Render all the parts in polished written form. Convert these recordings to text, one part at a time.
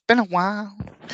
been a while.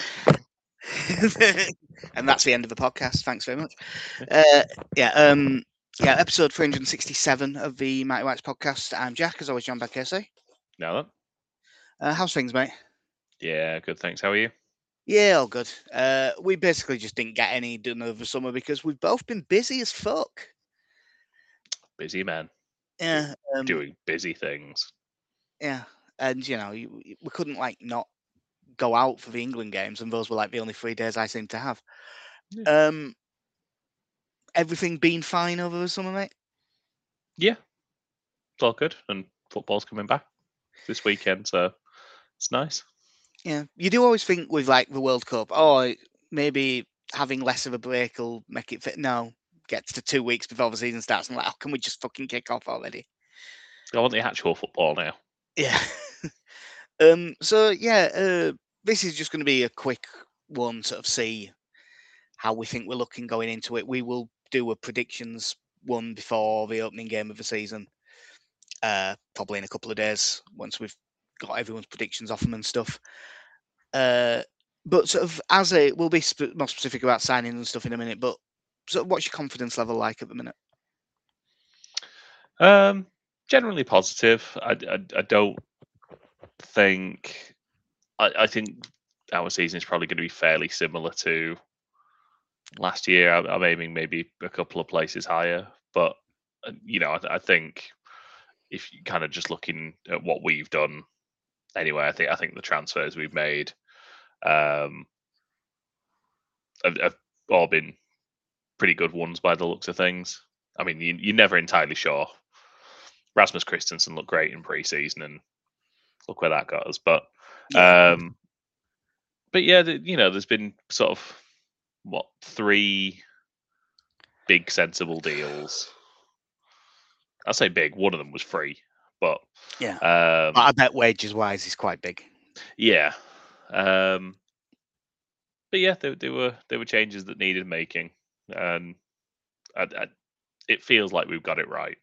And that's the end of the podcast. Thanks very much. Uh, yeah, yeah, episode 367 of the Mighty Whites podcast. I'm Jack, as always, John Badcasey. Now then. How's things, mate? Yeah, good. Thanks. How are you? Yeah, all good. We basically just didn't get any done over summer because we've both been busy as fuck. Busy man. Yeah, Doing busy things. yeah, and we couldn't not go out for the England games, and those were like the only 3 days I seem to have. Yeah. Um, everything been fine over the summer, mate? Yeah, it's all good. And football's coming back this weekend, so it's nice. Yeah, you do always think with like the World Cup, oh, maybe having less of a break will make it fit. No, gets to 2 weeks before the season starts, and like, oh, can we just fucking kick off already? I want the actual football now. Yeah. So yeah, this is just going to be a quick one, sort of see how we think we're looking going into it. We will do a predictions one before the opening game of the season, probably in a couple of days once we've got everyone's predictions off them and stuff. But sort of we'll be more specific about signing and stuff in a minute. But sort of, what's your confidence level like at the minute? Generally positive. I don't think. I think our season is probably going to be fairly similar to last year. I'm aiming maybe a couple of places higher, but I think if you kind of just looking at what we've done anyway, I think the transfers we've made um, have all been pretty good ones by the looks of things. I mean, you're never entirely sure. Rasmus Christensen looked great in pre-season, and look where that got us. But Yeah, yeah, there's been sort of three big sensible deals. I say big. One of them was free, but yeah. But I bet wages wise is quite big. yeah. But yeah, there were changes that needed making, and it feels like we've got it right.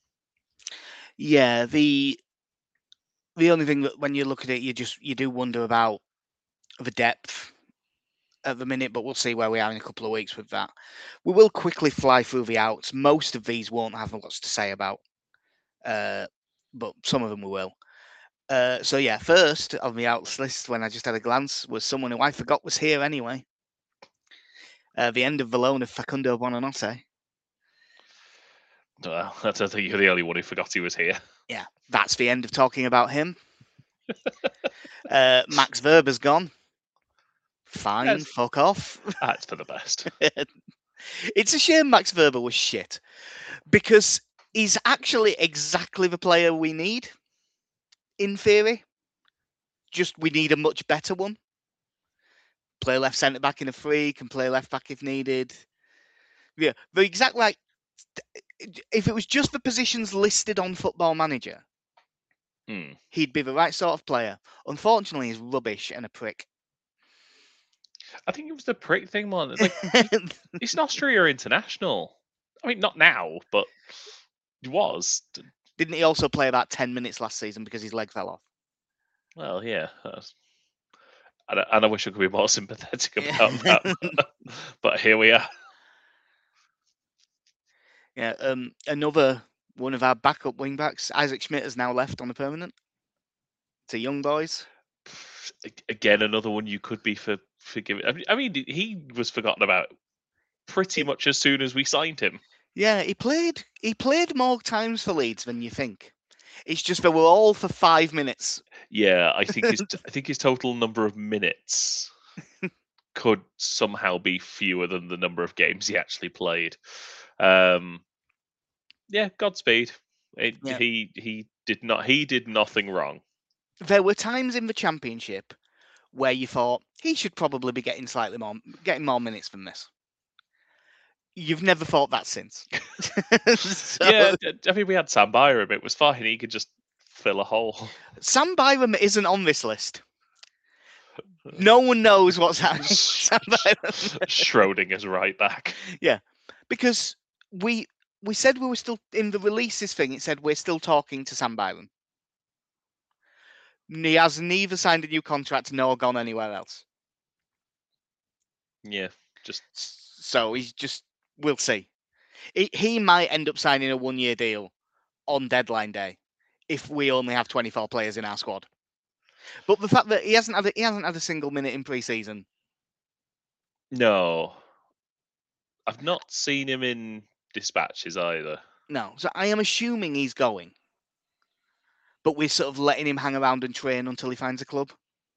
Yeah, the only thing that when you look at it, you do wonder about the depth at the minute, but we'll see where we are in a couple of weeks with that. We will quickly fly through the outs. Most of these won't have lots to say about, but some of them we will. So yeah, first on the outs list, when I just had a glance, was someone who I forgot was here anyway. The end of the loan of Facundo Buonanotte. Well, I don't think you're the only one who forgot he was here. Yeah, that's the end of talking about him. Max Verber's gone. Fine, fuck off. That's for the best. It's a shame Max Verber was shit because he's actually exactly the player we need. In theory, just we need a much better one. Play left centre back in a free, can play left back if needed. Yeah, the exact like. If it was just the positions listed on Football Manager, he'd be the right sort of player. Unfortunately, he's rubbish and a prick. I think it was the prick thing more. Like he's an Austria international. I mean, not now, but he was. Didn't he also play about 10 minutes last season because his leg fell off? Well, yeah. And I wish I could be more sympathetic about that. But here we are. Yeah, another one of our backup wing backs, Isaac Schmidt, has now left on a permanent to Young Boys. Again, another one you could be forgiving. I mean, he was forgotten about pretty much as soon as we signed him. Yeah, he played more times for Leeds than you think. It's just they were all for 5 minutes. Yeah, I think his total number of minutes could somehow be fewer than the number of games he actually played. Yeah, Godspeed. He did nothing wrong. There were times in the Championship where you thought he should probably be getting more minutes than this. You've never thought that since. Yeah, I mean, we had Sam Byram. It was fine. He could just fill a hole. Sam Byram isn't on this list. No one knows what's happening. Sam Byram. Schrodinger's right back. Yeah, because we said we were still in the releases thing. It said we're still talking to Sam Byram. He has neither signed a new contract nor gone anywhere else. Yeah, just So he's just, we'll see. He might end up signing a 1-year deal on deadline day if we only have 24 players in our squad. But the fact that he hasn't had a single minute in pre-season. no. I've not seen him in dispatches either. No, so I am assuming he's going. But we're sort of letting him hang around and train until he finds a club.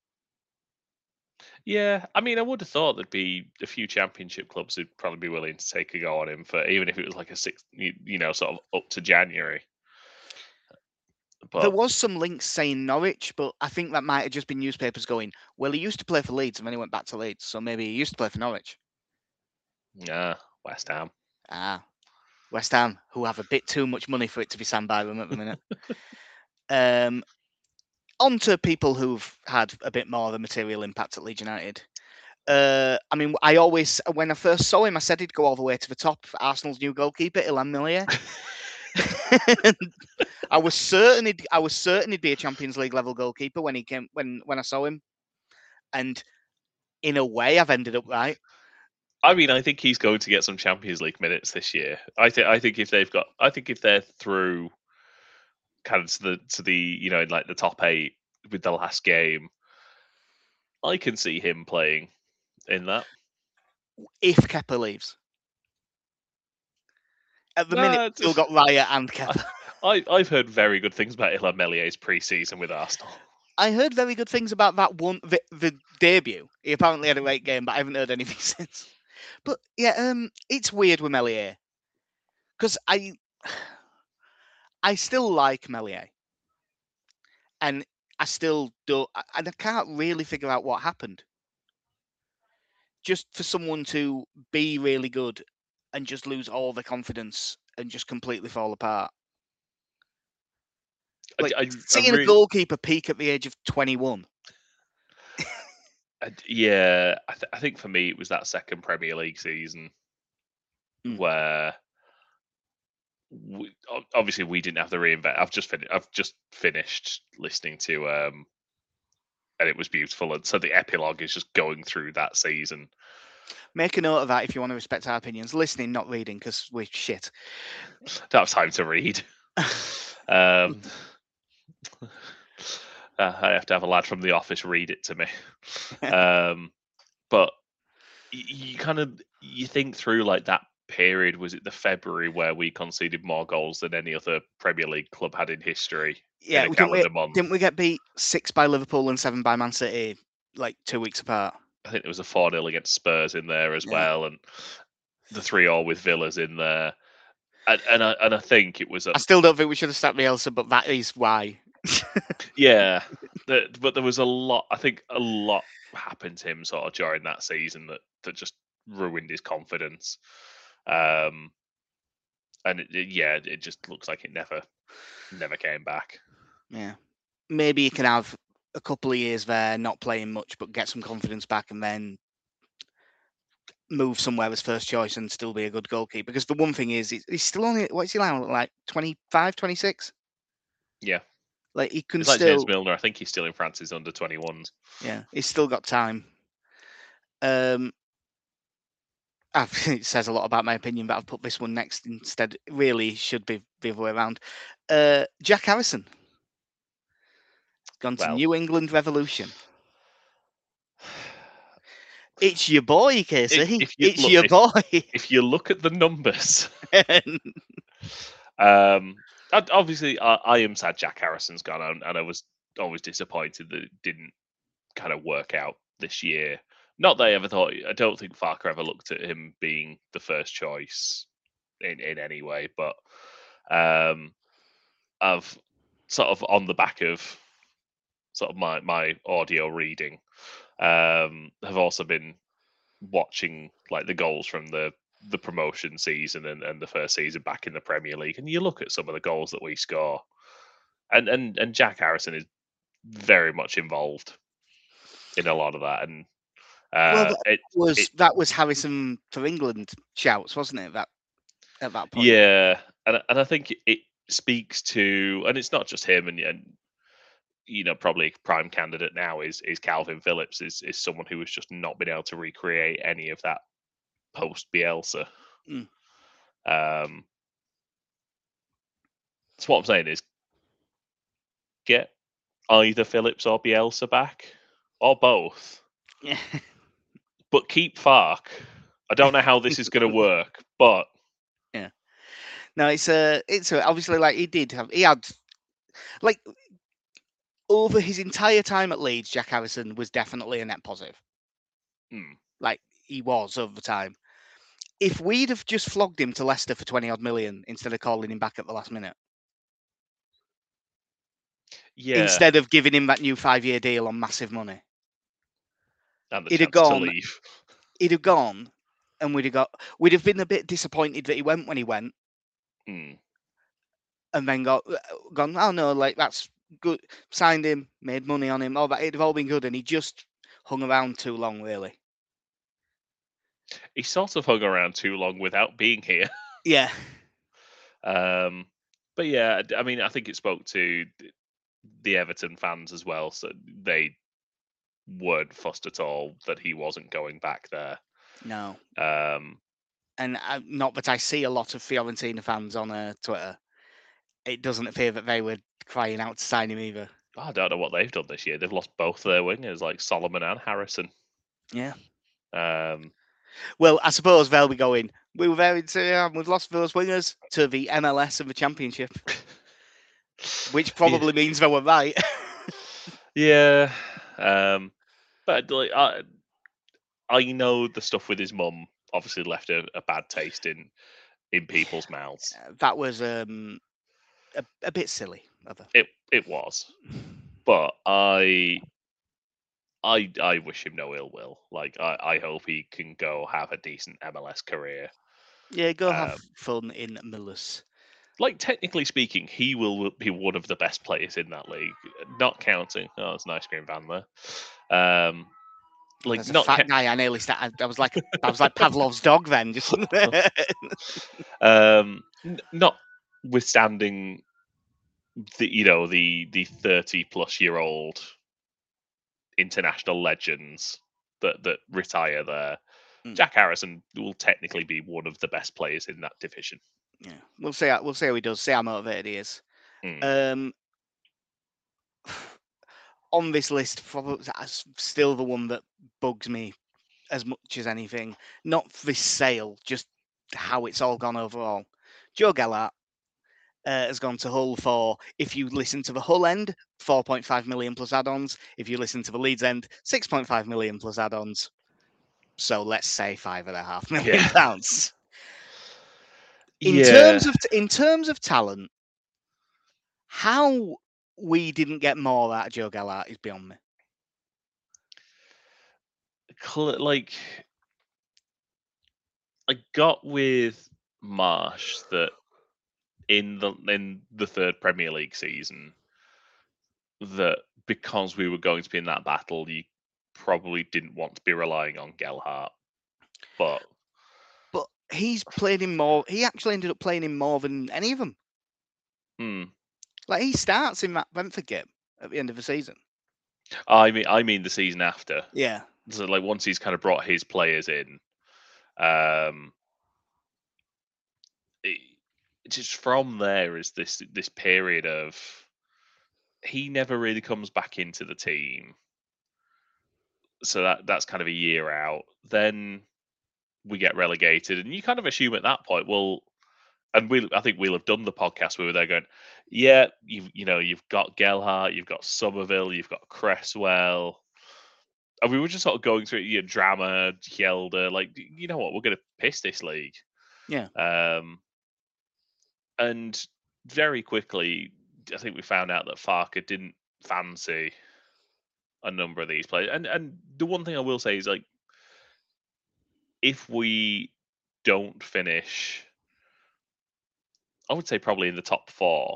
Yeah, I mean, I would have thought there'd be a few championship clubs who'd probably be willing to take a go on him for even if it was like a sort of up to January. There But was some links saying Norwich, but I think that might have just been newspapers going, well, he used to play for Leeds and then he went back to Leeds, so maybe he used to play for Norwich. yeah, West Ham. West Ham, who have a bit too much money for it to be Sam Byram at the minute. On to people who've had a bit more of a material impact at Leeds United. I mean, I always, when I first saw him, I said he'd go all the way to the top. Arsenal's new goalkeeper, Illan Millier. I was certain he'd be a Champions League level goalkeeper when he came when I saw him, and in a way, I've ended up right. I mean, I think he's going to get some Champions League minutes this year. I think if they're through kind of to the in like the top 8 with the last game, I can see him playing in that. If Kepa leaves. At the minute, we've still got Raya and Kepa. I've heard very good things about Illan Millier's pre-season with Arsenal. I heard very good things about that one, the debut. He apparently had a great game, but I haven't heard anything since. But yeah, it's weird with Meslier because I still like Meslier, and I still don't, and I can't really figure out what happened. Just for someone to be really good and just lose all the confidence and just completely fall apart. Like seeing a goalkeeper peak at the age of 21. Yeah, I think for me it was that second Premier League season where obviously we didn't have the reinvent. I've just finished listening to and it was beautiful, and so the epilogue is just going through that season. Make a note of that if you want to respect our opinions. Listening, not reading, because we're shit. Don't have time to read. I have to have a lad from the office read it to me. But you think through like that period. Was it the February where we conceded more goals than any other Premier League club had in history? Yeah, didn't we get beat 6 by Liverpool and 7 by Man City like 2 weeks apart? I think there was a 4-0 against Spurs in there as well, and the 3-3 with Villa's in there. And I think it was. I still don't think we should have sacked Bielsa, but that is why. Yeah, but there was a lot. I think a lot happened to him sort of during that season that just ruined his confidence. And it just looks like it never came back. Yeah, maybe he can have a couple of years there, not playing much, but get some confidence back, and then move somewhere as first choice and still be a good goalkeeper. Because the one thing is, he's still only, what's he like 25, 26? Yeah. Like he can it's like still. James Milner. I think he's still in France's under 21s. Yeah, he's still got time. It says a lot about my opinion, but I've put this one next instead. It really should be the other way around. Jack Harrison gone to New England Revolution. It's your boy, Casey. It's your boy. If you look at the numbers, obviously I am sad Jack Harrison's gone, and I was always disappointed that it didn't kind of work out this year. Not that I ever thought. I don't think Farke ever looked at him being the first choice in any way, but I've sort of on the back of sort of my audio reading, have also been watching like the goals from the promotion season and the first season back in the Premier League, and you look at some of the goals that we score, and Jack Harrison is very much involved in a lot of that. And that was Harrison for England shouts, wasn't it? That at that point. Yeah, and I think it speaks to, and it's not just him, and probably a prime candidate now is Calvin Phillips, is someone who has just not been able to recreate any of that post Bielsa. Mm. So what I'm saying is get either Phillips or Bielsa back, or both, Yeah. but keep Fark. I don't know how this is going to work, but Yeah. No, it's obviously like he had like over his entire time at Leeds, Jack Harrison was definitely a net positive. Like he was over time. If we'd have just flogged him to Leicester for 20 odd million instead of calling him back at the last minute, instead of giving him that new 5-year deal on massive money, and the he'd have chance to gone. leave. He'd have gone, and we'd have been a bit disappointed that he went when he went, and then gone. Oh no, like that's good. Signed him, made money on him. All that it'd have all been good, and he just hung around too long, really. He sort of hung around too long without being here. Yeah. But yeah, I mean, I think it spoke to the Everton fans as well, so they weren't fussed at all that he wasn't going back there. No. And not that I see a lot of Fiorentina fans on Twitter. It doesn't appear that they were crying out to sign him either. I don't know what they've done this year. They've lost both their wingers, like Solomon and Harrison. Yeah. Um, Well, I suppose they'll be going. We were there we've lost those wingers to the MLS and the Championship, which probably means they were right. Yeah. But like, I know the stuff with his mum obviously left a bad taste in people's mouths. That was a bit silly. It was, but I wish him no ill will. Like I hope he can go have a decent MLS career. Yeah, go have fun in Millers. Like technically speaking, he will be one of the best players in that league. Not counting. Oh, there's an ice cream van there. Like There's a not fat guy. I nearly started. I was like Pavlov's dog then. Just notwithstanding the 30-plus-year-old international legends that retire there. Jack Harrison will technically be one of the best players in that division. Yeah, we'll see how he does. See how motivated he is. On this list, probably still the one that bugs me as much as anything. Not this sale, just how it's all gone overall. Joe Gellart has gone to Hull for, if you listen to the Hull end, 4.5 million plus add-ons. If you listen to the Leeds end, 6.5 million plus add-ons. So let's say £5.5 million. In terms of talent, how we didn't get more out of Joe Gellart is beyond me. Like, I got with Marsh that in the third Premier League season, that because we were going to be in that battle, you probably didn't want to be relying on Gellart. But he's played him more. He actually ended up playing him more than any of them. Like he starts in that Brentford game at the end of the season. I mean the season after. Yeah. So like once he's kind of brought his players in, just from there is this period of he never really comes back into the team. So that's kind of a year out. Then we get relegated, and you kind of assume at that point, well, and I think we'll have done the podcast where they're going, yeah, you've got Gellart, you've got Somerville, you've got Cresswell, and we were just sort of going through Drama, Hjelde, like, you know what, we're going to piss this league. Yeah. And very quickly, I think we found out that Farke didn't fancy a number of these players. And the one thing I will say is, like, if we don't finish, I would say probably in the top 4,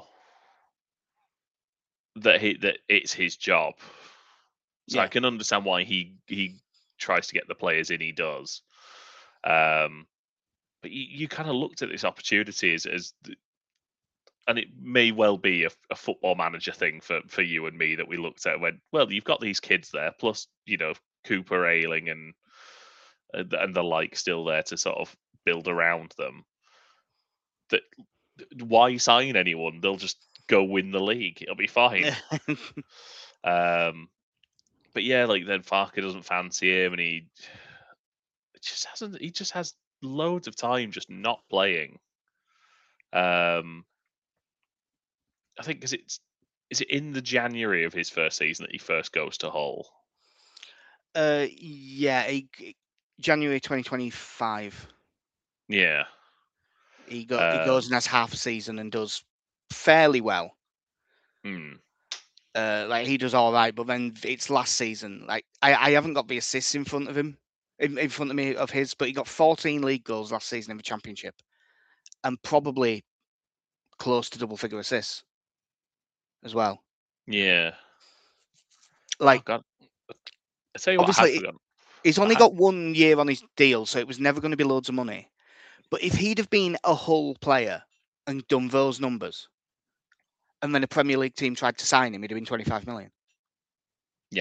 that it's his job. So I can understand why he tries to get the players in. He does. But you kind of looked at this opportunity as and it may well be a football manager thing for you and me that we looked at and went, well, you've got these kids there, plus Cooper, Ayling, and the like still there to sort of build around them. That why sign anyone? They'll just go win the league. It'll be fine. But yeah, like then Farke doesn't fancy him, and he just hasn't. He just has loads of time just not playing. I think because is it in the January of his first season that he first goes to Hull? Yeah, January 2025. Yeah. He goes and has half a season and does fairly well. Like he does all right, but then it's last season. Like I haven't got the assists in front of him, in front of me of his, but he got 14 league goals last season in the Championship, and probably close to double figure assists as well. Yeah. Like, God. I tell you what, obviously, he's only got 1 year on his deal, so it was never going to be loads of money. But if he'd have been a Hull player and done those numbers, and then a Premier League team tried to sign him, he'd have been 25 million. Yeah.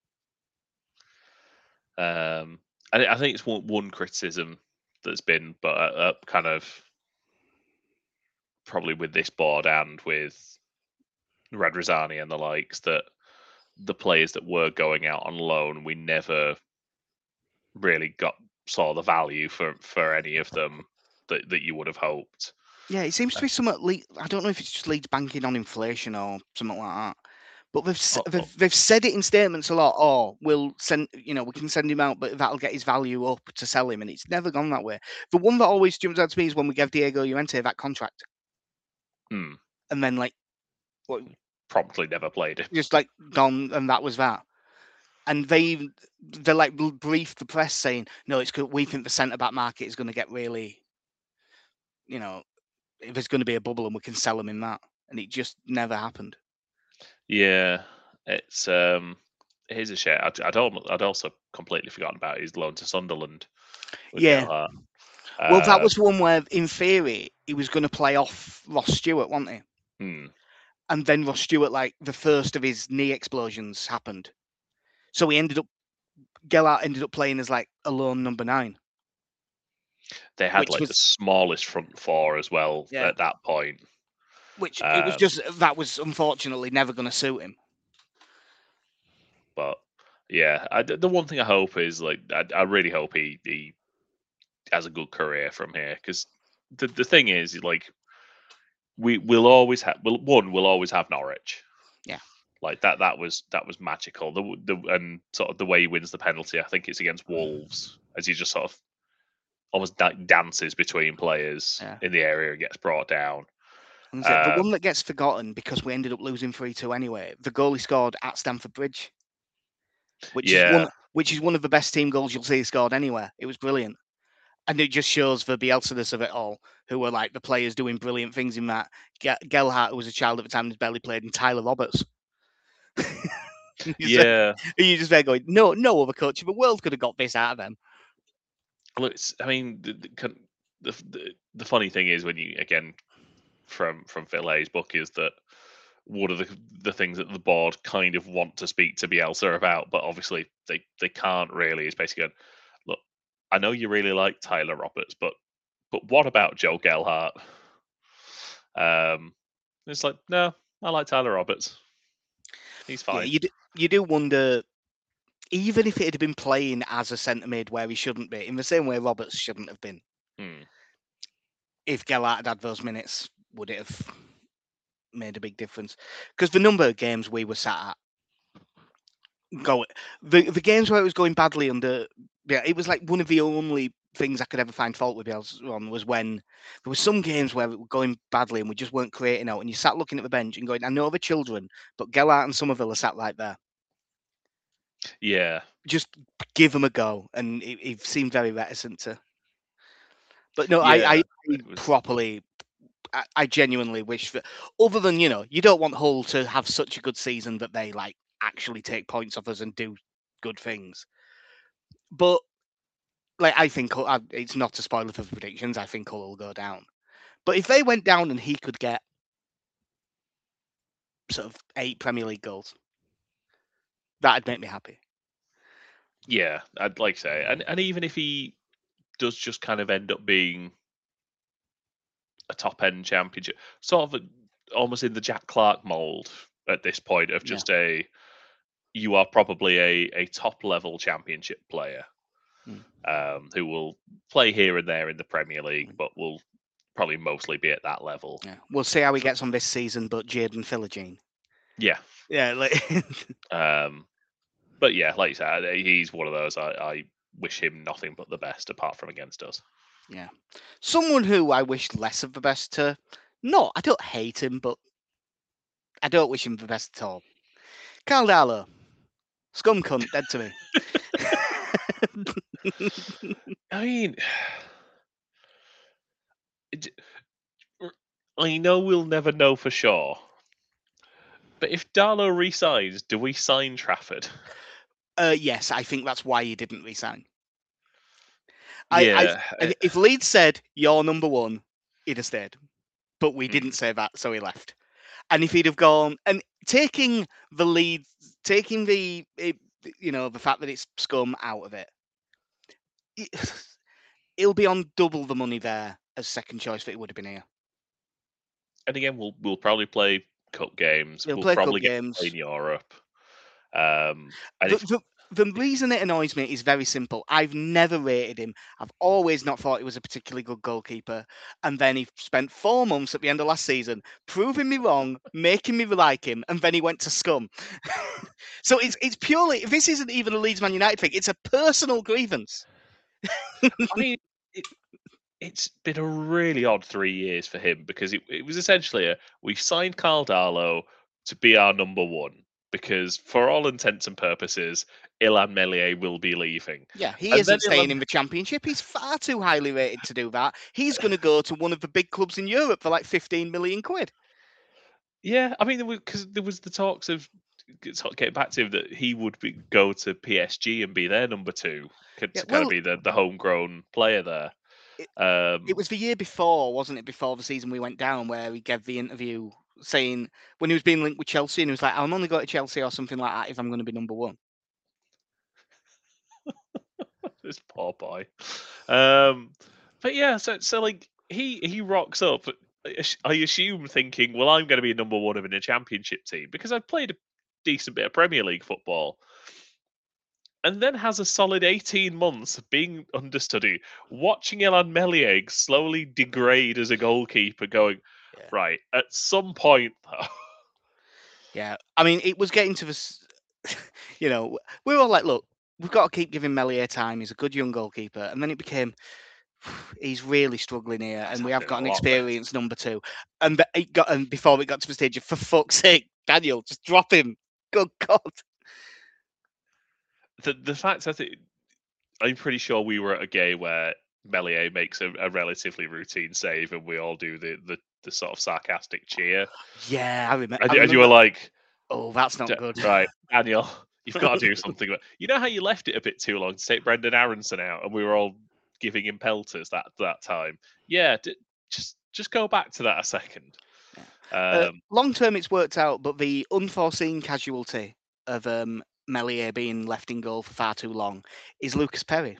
I think it's one criticism that's been, but kind of probably with this board and with Radrizzani and the likes, that the players that were going out on loan, we never really saw the value for any of them that you would have hoped. Yeah, it seems to be somewhat. I don't know if it's just Leeds banking on inflation or something like that. But they've said it in statements a lot. Oh, we'll send, we can send him out, but that'll get his value up to sell him, and it's never gone that way. The one that always jumps out to me is when we gave Diego Llorente that contract, and then promptly never played it, just gone, and that was that. And they briefed the press saying, no, it's because we think the centre back market is going to get really, if there's going to be a bubble and we can sell him in that, and it just never happened. Yeah, it's here's a share. I'd also completely forgotten about his loan to Sunderland. Yeah. Well, that was one where, in theory, he was going to play off Ross Stewart, wasn't he? And then Ross Stewart, the first of his knee explosions happened. So Gelhardt ended up playing as a lone number 9. They had the smallest front four as well at that point. Which it was just, that was unfortunately never going to suit him. But yeah, the one thing I hope is I really hope he has a good career from here, because the thing is we'll always have we'll always have Norwich. Yeah, that was magical. And sort of the way he wins the penalty, I think it's against Wolves, as he just sort of almost dances between players in the area and gets brought down. The one that gets forgotten, because we ended up losing 3-2 anyway, the goal he scored at Stamford Bridge, which is one of the best team goals you'll see scored anywhere. It was brilliant. And it just shows the Bielsa-ness of it all, who were the players doing brilliant things in that. Gelhardt, who was a child at the time, had barely played, and Tyler Roberts. Yeah. You're just there going, no other coach in the world could have got this out of them. Look, I mean, the funny thing is, when you, again, from Phil Hayes' book, is that one of the things that the board kind of want to speak to Bielsa about, but obviously they can't really, is basically going, look, I know you really like Tyler Roberts, but what about Joe Gelhardt? It's no, I like Tyler Roberts. He's fine. Yeah, you do wonder, even if it had been playing as a centre mid where he shouldn't be, in the same way Roberts shouldn't have been, if Gelhardt had those minutes, would it have made a big difference? Because the number of games we were sat at, the games where it was going badly it was one of the only things I could ever find fault with Bielsa on, was when there were some games where it were going badly and we just weren't creating out, and you sat looking at the bench and going, I know the children, but Gelhardt and Somerville are sat right there. Yeah. Just give them a go. And he seemed very reticent to. But no, yeah, I genuinely wish that, other than, you don't want Hull to have such a good season that they actually take points off us and do good things. But I think it's not a spoiler for the predictions. I think Hull will go down. But if they went down and he could get sort of 8 Premier League goals. That'd make me happy. Yeah, I'd like to say, and even if he does just kind of end up being a top end championship, sort of almost in the Jack Clark mold at this point of Yeah. just you are probably a top level championship player who will play here and there in the Premier League, but will probably mostly be at that level. Yeah. We'll see how he gets on this season, but Jaden Philogene. Yeah. Yeah. But yeah, like you said, he's one of those. I wish him nothing but the best, apart from against us. Yeah. Someone who I wish less of the best to. No, I don't hate him, but I don't wish him the best at all. Carl Darlow. Scum cunt, dead to me. I mean, I know we'll never know for sure, but if Darlow resigns, do we sign Trafford? Yes, I think that's why he didn't resign. Yeah. If Leeds said you're number one, he'd have stayed. But we didn't say that, so he left. And if he'd have gone and taking the lead, taking the fact that it's Scum out of it, he'll be on double the money there as second choice that he would have been here. And again, we'll probably play cup games. We'll We'll play probably cup get games. to play in Europe. The reason it annoys me is very simple. I've never rated him. I've always not thought he was a particularly good goalkeeper. And then he spent 4 months at the end of last season proving me wrong, making me like him, and then he went to Scum. So it's purely, this isn't even a Leeds Man United thing. It's a personal grievance. I mean, it's been a really odd 3 years for him because it was essentially we've signed Carl Darlow to be our number one because for all intents and purposes, Illan Meslier will be leaving. Yeah, he isn't staying in the Championship. He's far too highly rated to do that. He's going to go to one of the big clubs in Europe for like 15 million quid. Yeah, I mean, because there was the talks of getting back to him that he would go to PSG and be their number two, to kind of be the homegrown player there. It was the year before, wasn't it? Before the season we went down, where he gave the interview saying when he was being linked with Chelsea, and he was like, "I'm only going to Chelsea or something like that if I'm going to be number one." This poor boy. But yeah, so like he rocks up. I assume thinking, well, I'm going to be number one in a championship team because I've played a decent bit of Premier League football. And then has a solid 18 months being understudy, watching Illan Meslier slowly degrade as a goalkeeper, going, right, at some point, though. Yeah, I mean, it was getting to this, we were all like, look, we've got to keep giving Meslier time. He's a good young goalkeeper. And then it became, he's really struggling here, and we have got an experienced number two. And before it got to the stage of, for fuck's sake, Daniel, just drop him. Good God. The fact that I'm pretty sure we were at a game where Meslier makes a relatively routine save, and we all do the sort of sarcastic cheer. Yeah, I remember. And you were like, "Oh, that's not good." Right, Daniel, you've got to do something. You know how you left it a bit too long to take Brendan Aronson out, and we were all giving him pelters that time. Yeah, just go back to that a second. Long term, it's worked out, but the unforeseen casualty of Meslier being left in goal for far too long is Lucas Perry.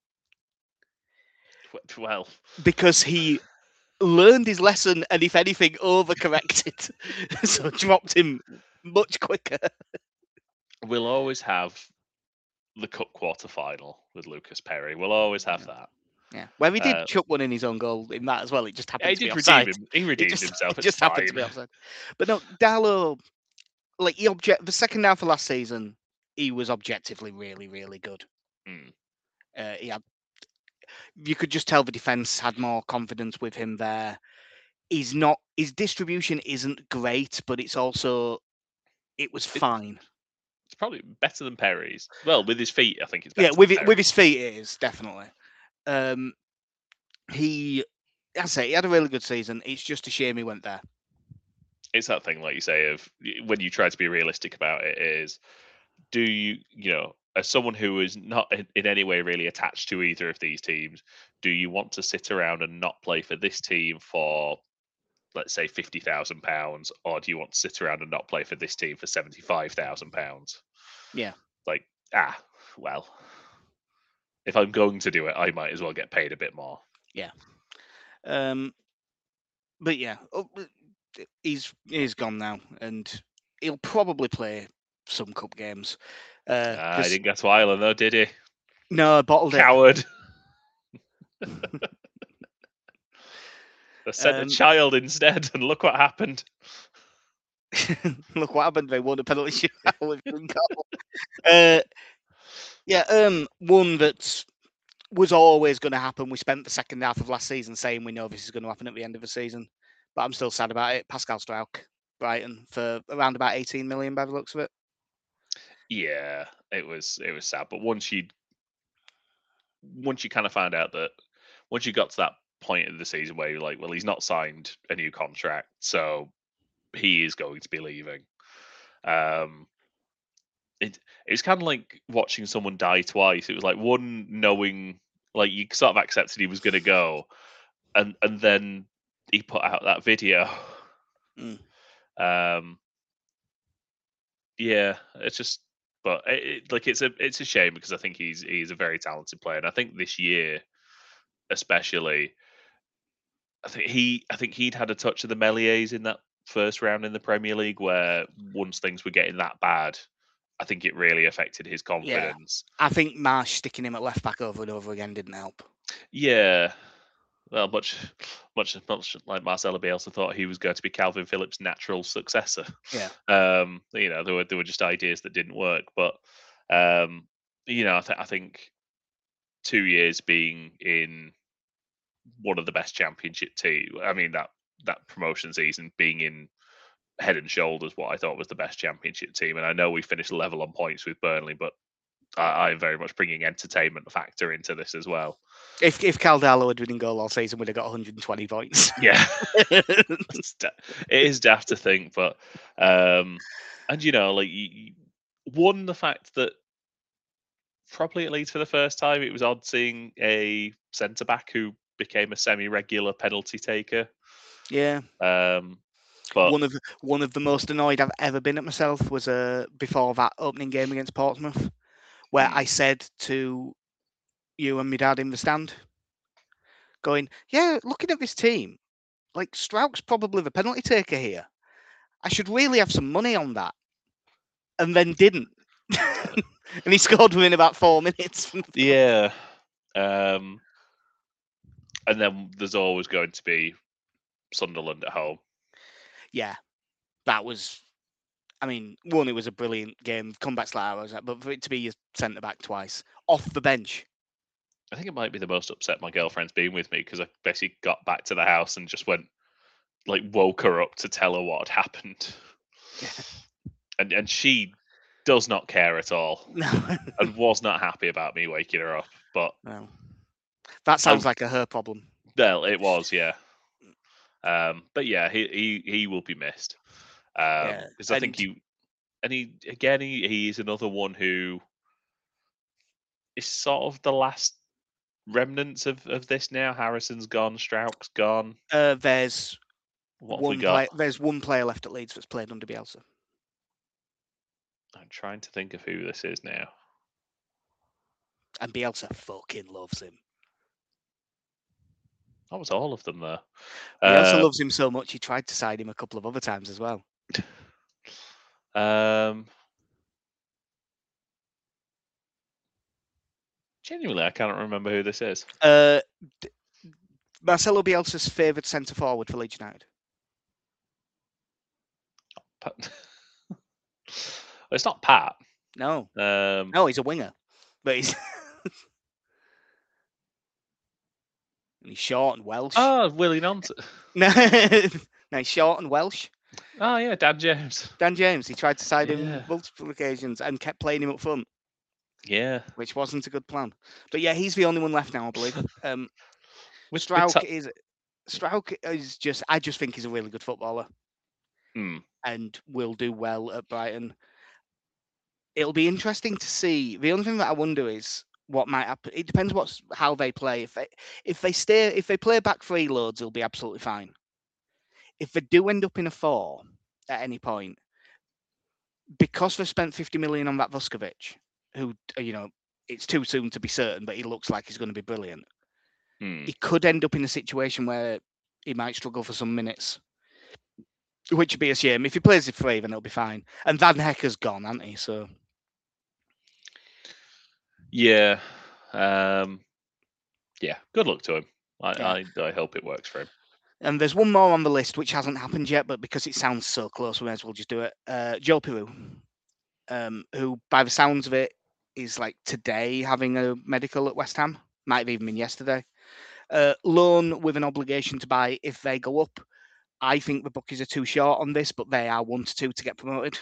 Well, because he learned his lesson and, if anything, overcorrected, so dropped him much quicker. We'll always have the cup quarter final with Lucas Perry. We'll always have that. Yeah, where he did chuck one in his own goal in that as well. It just happened to be offside. He redeemed himself. It just happened to be offside. But no, Darlow, like the second half of last season, he was objectively really, really good. He had. You could just tell the defense had more confidence with him there. His distribution isn't great, but it was fine. It's probably better than Perry's. Well, with his feet, I think it's better. Yeah, with his feet, it is definitely. He had a really good season. It's just a shame he went there. It's that thing, like you say, of when you try to be realistic about it, is do you as someone who is not in any way really attached to either of these teams, do you want to sit around and not play for this team for let's say £50,000, or do you want to sit around and not play for this team for £75,000? Yeah. Like, well, if I'm going to do it, I might as well get paid a bit more. Yeah. But yeah, he's gone now, and he'll probably play some cup games. I didn't get to Ireland though, did he? No, I bottled Coward. They sent a child instead, and look what happened. Look what happened. They won a penalty shootout with Gringold. One that was always going to happen. We spent the second half of last season saying we know this is going to happen at the end of the season, but I'm still sad about it. Pascal Struijk, Brighton, for around about 18 million by the looks of it. Yeah, it was sad. But once you kind of found out that, once you got to that point of the season where you're like, well, he's not signed a new contract, so he is going to be leaving. It was kind of like watching someone die twice. It was like, one, knowing, like, you sort of accepted he was going to go, and then he put out that video. Yeah, it's just, but it's a shame, because I think he's a very talented player, and I think this year, especially, I think he'd had a touch of the Meliers in that first round in the Premier League, where once things were getting that bad, I think it really affected his confidence. Yeah, I think Marsh sticking him at left back over and over again didn't help. Yeah. Well, much like Marcelo Bielsa thought he was going to be Calvin Phillips' natural successor. Yeah. There were just ideas that didn't work. But I think 2 years being in one of the best championship teams. I mean, that promotion season, being in head and shoulders what I thought was the best championship team. And I know we finished level on points with Burnley, but I'm very much bringing entertainment factor into this as well. If Caldalo had been in goal all season, we'd have got 120 points. Yeah, it is daft to think, but and one, the fact that probably at Leeds for the first time, it was odd seeing a centre back who became a semi-regular penalty taker. Yeah. But one of the most annoyed I've ever been at myself was before that opening game against Portsmouth, where I said to you and my dad in the stand, going, yeah, looking at this team, like, Struijk's probably the penalty taker here. I should really have some money on that. And then didn't. And he scored within about 4 minutes. Yeah. And then there's always going to be Sunderland at home. Yeah. That was, I mean, one, it was a brilliant game. Comebacks like ours, but for it to be your centre back twice off the bench. I think it might be the most upset my girlfriend's been with me, because I basically got back to the house and just woke her up to tell her what had happened. And she does not care at all. No. And was not happy about me waking her up. But no. That sounds like a her problem. Well, it was, yeah. But yeah, he will be missed. Because I think he's another one who is sort of the last remnants of this now. Harrison's gone, Struijk's gone. There's what have we got? There's one player left at Leeds that's played under Bielsa. I'm trying to think of who this is now. And Bielsa fucking loves him. That was all of them, though. Bielsa loves him so much, he tried to sign him a couple of other times as well. Genuinely, I can't remember who this is. Marcelo Bielsa's favoured centre forward for Leeds United. It's not Pat. No. No, he's a winger, but he's he's short and Welsh. Oh, Willie Nonsense. No, he's short and Welsh. Oh yeah, Dan James. Dan James. He tried to sign him multiple occasions and kept playing him up front. Yeah, which wasn't a good plan. But yeah, he's the only one left now, I believe. Struijk is just. I just think he's a really good footballer, and will do well at Brighton. It'll be interesting to see. The only thing that I wonder is what might happen. It depends how they play. If they play back three loads, it'll be absolutely fine. if they do end up in a 4 at any point, because they've spent 50 million on that Vuskovic, who, it's too soon to be certain, but he looks like he's going to be brilliant. He could end up in a situation where he might struggle for some minutes, which would be a shame. If he plays it free, then it'll be fine. And Van Hecker's gone, hasn't he? So yeah, yeah. Good luck to him. I hope it works for him. And there's one more on the list which hasn't happened yet, but because it sounds so close, we may as well just do it. Joe Peru, who, by the sounds of it, is like today having a medical at West Ham. Might have even been yesterday. Loan with an obligation to buy if they go up. I think the bookies are too short on this, but they are 1 to 2 to get promoted.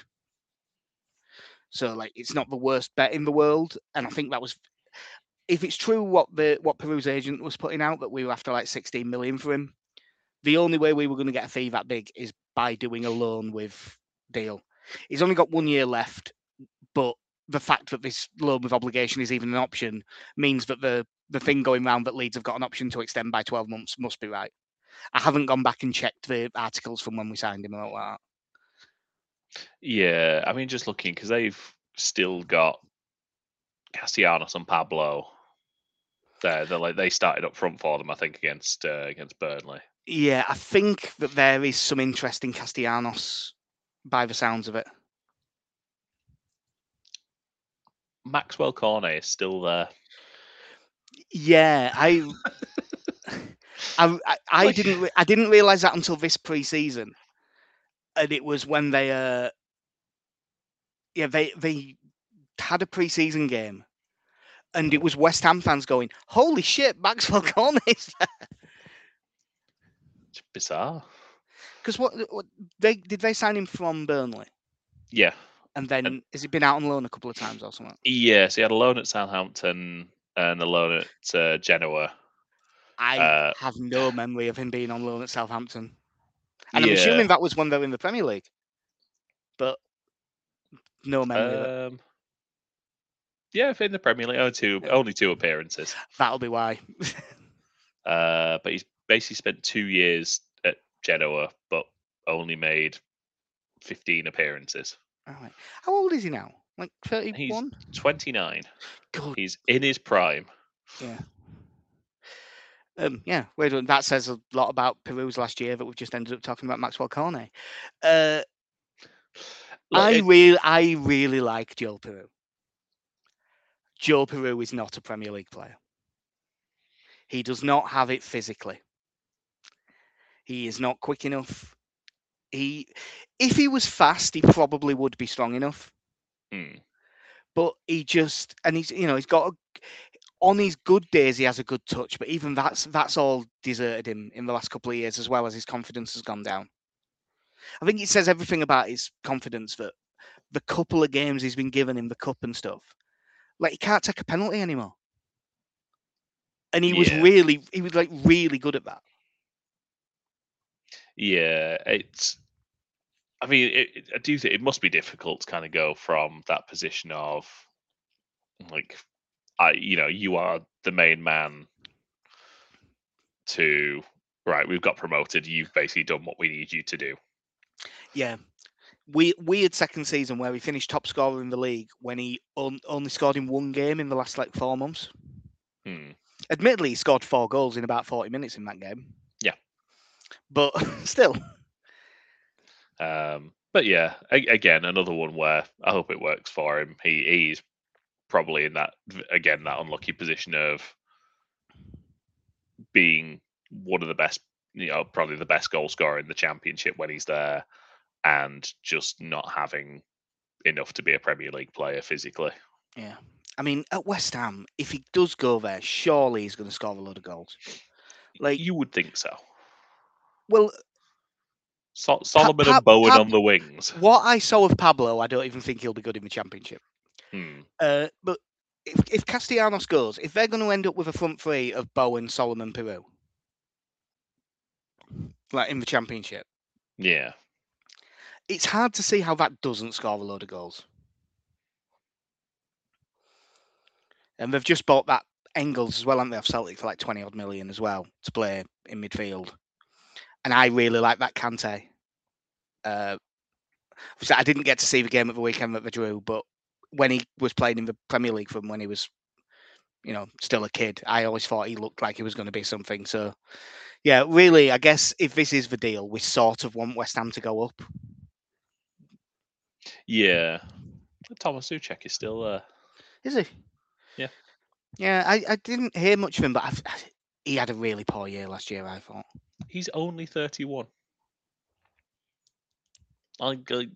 So like, it's not the worst bet in the world, and I think that was, if it's true what Peru's agent was putting out, that we were after like 16 million for him. The only way we were going to get a fee that big is by doing a loan with deal. He's only got 1 year left, but the fact that this loan with obligation is even an option means that the thing going round that Leeds have got an option to extend by 12 months must be right. I haven't gone back and checked the articles from when we signed him or all that. Yeah, I mean, just looking, because they've still got Castellanos and Pablo there. They started up front for them, I think, against Burnley. Yeah, I think that there is some interest in Castellanos by the sounds of it. Maxwell Cornet is still there. Yeah, I didn't realize that until this pre-season, and it was when they had a pre-season game, and it was West Ham fans going, "Holy shit, Maxwell Cornet's there!" It's bizarre. Because what did they sign him from Burnley? Yeah. And then has he been out on loan a couple of times or something? Yes, he had a loan at Southampton and a loan at Genoa. I have no memory of him being on loan at Southampton. And I'm assuming that was when they were in the Premier League. But no memory of it. Yeah, in the Premier League, only 2 appearances. That'll be why. But he's basically spent 2 years at Genoa, but only made 15 appearances. Right. How old is he now? Like 31? He's 29. God. He's in his prime. Yeah. Yeah, that says a lot about Peru's last year that we've just ended up talking about Maxwell Cornet. I really like Joe Peru. Joe Peru is not a Premier League player. He does not have it physically. He is not quick enough. If he was fast, he probably would be strong enough. But he's got on his good days, he has a good touch, but even that's all deserted him in the last couple of years, as well as his confidence has gone down. I think it says everything about his confidence that the couple of games he's been given in the cup and stuff, like he can't take a penalty anymore. And he was really good at that. Yeah, I do think it must be difficult to kind of go from that position of like, you are the main man to, right, we've got promoted. You've basically done what we need you to do. Yeah. Weird second season where he finished top scorer in the league when he only scored in 1 game in the last 4 months. Admittedly, he scored 4 goals in about 40 minutes in that game. Yeah. But still. But yeah, again, another one where I hope it works for him. He's probably in that unlucky position of being one of the best, probably the best goal scorer in the Championship when he's there, and just not having enough to be a Premier League player physically. Yeah. I mean, at West Ham, if he does go there, surely he's going to score a load of goals. Like, you would think so. Well, Solomon and Bowen on the wings. What I saw of Pablo, I don't even think he'll be good in the Championship. But if Castellanos goes, if they're going to end up with a front three of Bowen, Solomon, Peru, like in the Championship, yeah, it's hard to see how that doesn't score a load of goals. And they've just bought that Engels as well, haven't they, off Celtic for like 20 odd million as well to play in midfield. and I really like that Kante. Obviously, I didn't get to see the game at the weekend that they drew, but when he was playing in the Premier League from when he was, still a kid, I always thought he looked like he was going to be something. So, yeah, really, I guess if this is the deal, we sort of want West Ham to go up. Yeah. Thomas Souček is still there. Is he? Yeah. Yeah, I didn't hear much of him, but he had a really poor year last year, I thought. He's only 31. I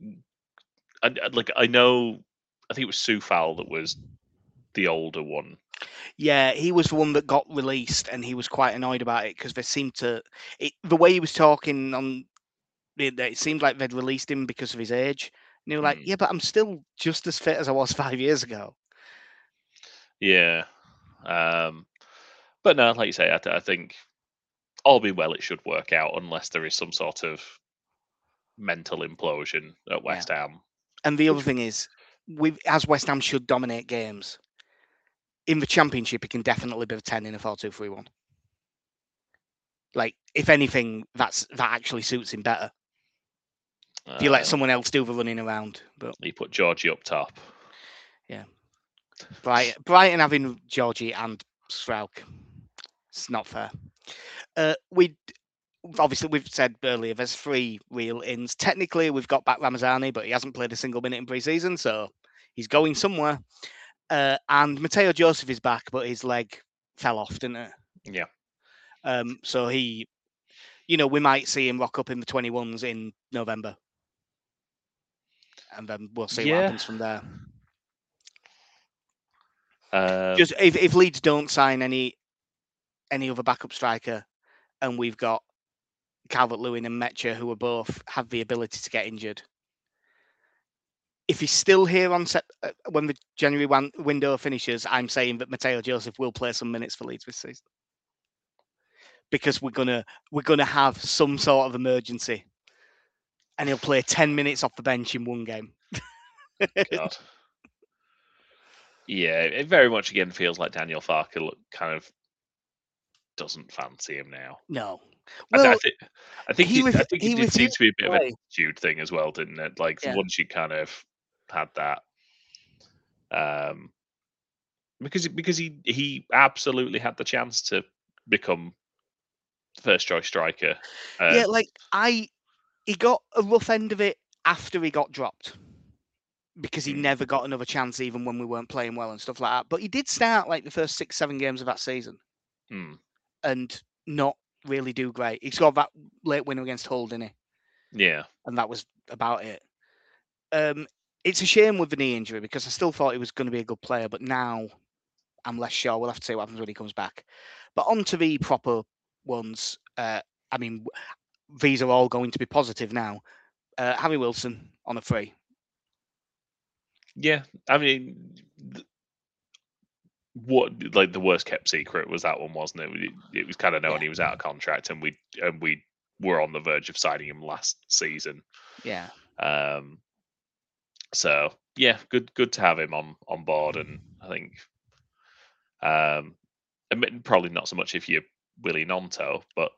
know. I think it was Soufal that was the older one. Yeah, he was the one that got released, and he was quite annoyed about it because they seemed to. The way he was talking on, it seemed like they'd released him because of his age. And he was like, "Yeah, but I'm still just as fit as I was 5 years ago." Yeah, but no, like you say, I think all being well, it should work out unless there is some sort of mental implosion at West Ham. And the other thing is, as West Ham should dominate games, in the Championship, it can definitely be a 10 in a 4-2-3-1. Like, if anything, that actually suits him better. If you let someone else do the running around. But you put Georgie up top. Yeah. Brighton having Georgie and Strauch. It's not fair. Obviously, we've said earlier, there's 3 real ins. Technically, we've got back Ramazani, but he hasn't played a single minute in pre-season, so he's going somewhere. And Mateo Joseph is back, but his leg fell off, didn't it? Yeah. So he, we might see him rock up in the 21s in November. And then we'll see what happens from there. Just if Leeds don't sign any other backup striker, and we've got Calvert-Lewin and Metcher, who are both have the ability to get injured. If he's still here on set when the January window finishes, I'm saying that Mateo Joseph will play some minutes for Leeds this season, because we're gonna have some sort of emergency, and he'll play 10 minutes off the bench in one game. God. Yeah, it very much again feels like Daniel Farke kind of doesn't fancy him now. No. Well, I think he it did seem to be a bit of an attitude thing as well, didn't it? Like once you kind of had that, because he absolutely had the chance to become first choice striker. Yeah, he got a rough end of it after he got dropped, because he never got another chance, even when we weren't playing well and stuff like that. But he did start like the first 6-7 games of that season, and not really do great. He scored that late winner against Hull, didn't he? Yeah. And that was about it. It's a shame with the knee injury, because I still thought he was going to be a good player, but now I'm less sure. We'll have to see what happens when he comes back. But on to the proper ones. I mean, these are all going to be positive now. Harry Wilson on a free. Yeah, I mean, the worst kept secret was that one, wasn't it? It was kind of known he was out of contract, and we were on the verge of signing him last season. Yeah. So yeah, good to have him on board, and I think, probably not so much if you're Willie Gnonto, but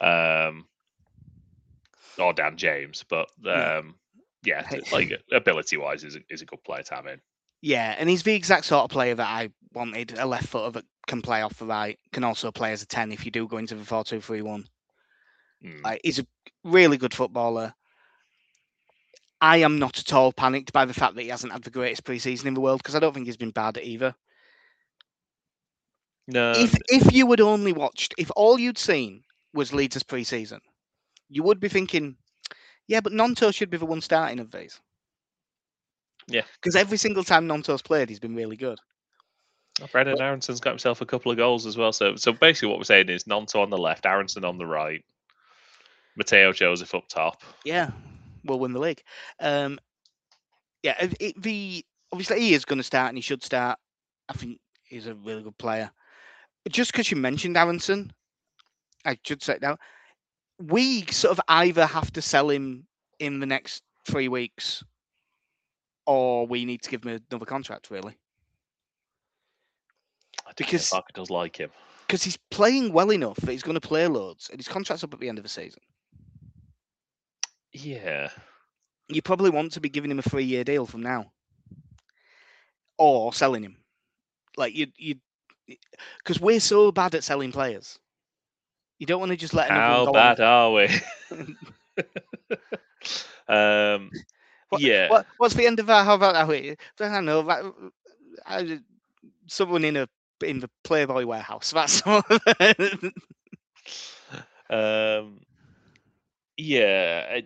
or Dan James, but yeah, like ability-wise, is a good player to have in. Yeah, and he's the exact sort of player that I wanted. A left footer that can play off the right, can also play as a 10 if you do go into the 4-2-3-1. He's a really good footballer. I am not at all panicked by the fact that he hasn't had the greatest pre-season in the world, because I don't think he's been bad either. No. If you had only watched, if all you'd seen was Leeds' pre-season, you would be thinking, yeah, but Gnonto should be the one starting of these. Yeah. Because every single time Gnonto's played, he's been really good. Brendan Aronson's got himself a couple of goals as well. So basically what we're saying is Gnonto on the left, Aronson on the right, Mateo Joseph up top. Yeah, we'll win the league. Yeah, obviously he is going to start, and he should start. I think he's a really good player. Just because you mentioned Aronson, I should say it now. We sort of either have to sell him in the next 3 weeks, or we need to give him another contract, really. I think Farke does like him. Because he's playing well enough that he's going to play loads, and his contract's up at the end of the season. Yeah. You probably want to be giving him a 3-year deal from now, or selling him. Like you, because we're so bad at selling players. You don't want to just let another one How go on. bad are we? Yeah. What's the end of that? How about that? I don't know. Someone in the Playboy warehouse. That's Yeah.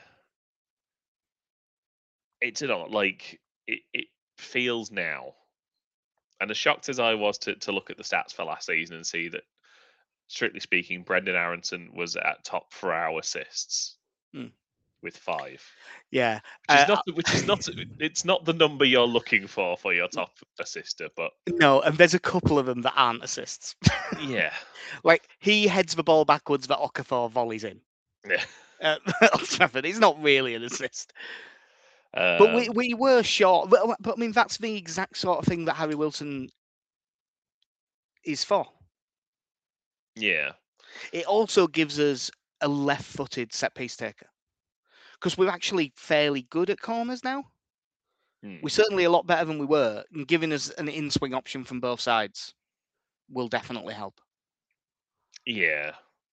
It's not like it feels now. And as shocked as I was to look at the stats for last season and see that, strictly speaking, Brendan Aronson was at top for our assists with 5. Yeah, Which is not it's not the number you're looking for your top assister, but no, and there's a couple of them that aren't assists. yeah, Like he heads the ball backwards that Okafor volleys in. yeah. Old Trafford. It's not really an assist. But we were short. But I mean, that's the exact sort of thing that Harry Wilson is for. Yeah. It also gives us a left-footed set-piece taker, because we're actually fairly good at corners now. We're certainly a lot better than we were, and giving us an in-swing option from both sides will definitely help. Yeah.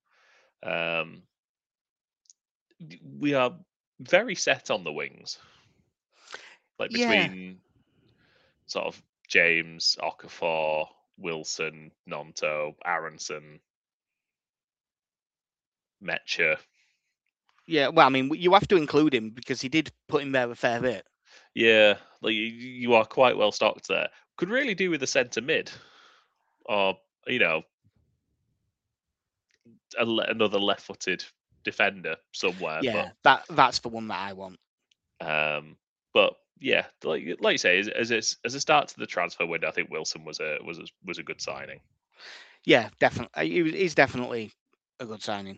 We are very set on the wings. Like between sort of James, Okafor, Wilson, Nonto, Aronson, Metcher. Yeah, well, I mean, you have to include him because he did put in there a fair bit. Yeah, like you are quite well stocked there. Could really do with a centre mid, or another left-footed defender somewhere. Yeah, but that's the one that I want. But yeah, like you say, as a start to the transfer window, I think Wilson was a good signing. Yeah, definitely. He's definitely a good signing.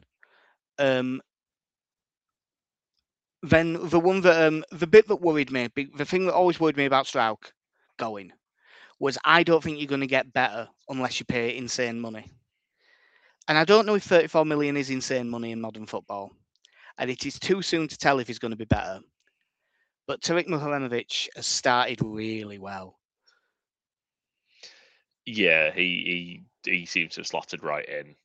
Then the one that the bit that worried me, the thing that always worried me about Strauch going, was I don't think you're going to get better unless you pay insane money. And I don't know if 34 million is insane money in modern football, and it is too soon to tell if he's going to be better. But Tarek Mihajlovic has started really well. Yeah, he seems to have slotted right in.